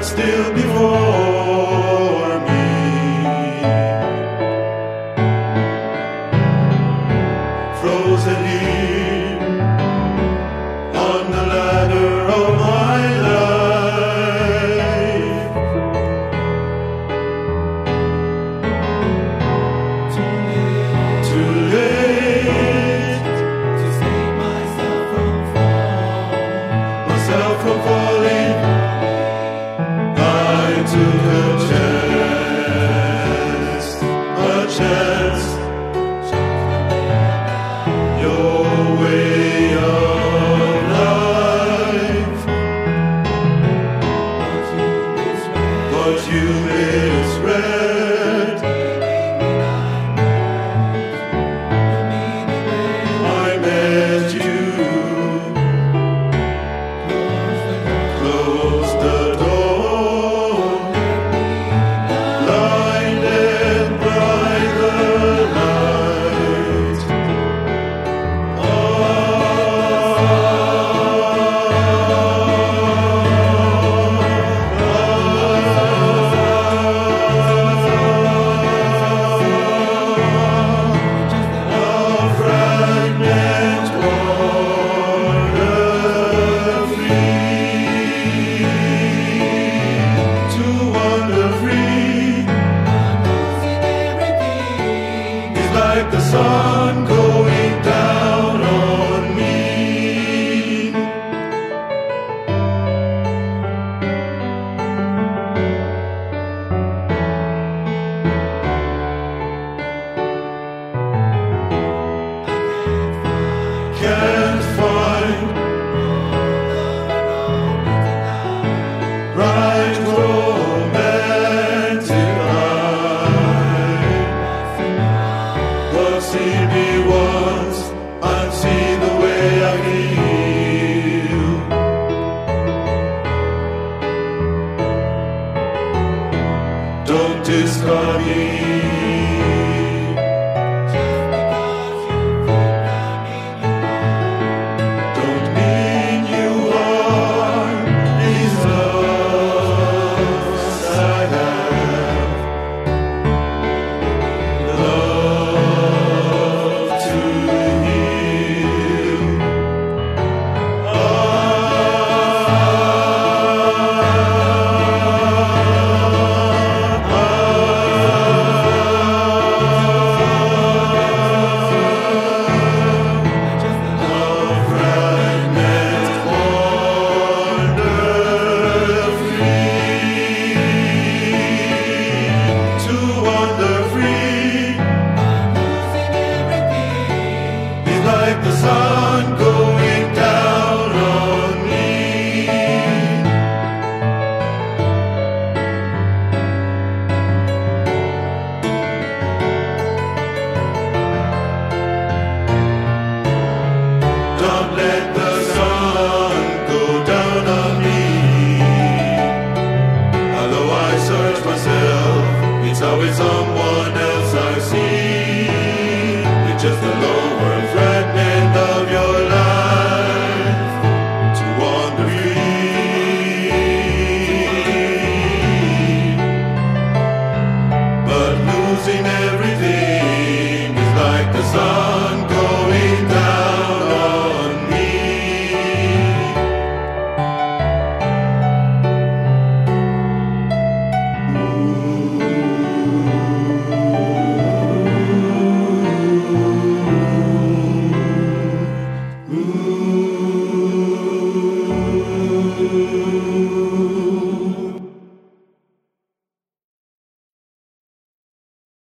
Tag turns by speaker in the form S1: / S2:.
S1: still before me. Frozen here on the ladder of my life. Too late
S2: to save myself from
S1: falling. I took a chance, your way of life, but you misread. I met you, closed the door, blind and bright the light. Like the sun going down on me. Can't find right romantic line. See me once and see the way I feel. Don't discard me just because you think I mean you are. Don't mean you are. These loves I have, love to heal. Like the sun going down on me. Don't let the sun go down on me. Although I search myself, it's always on.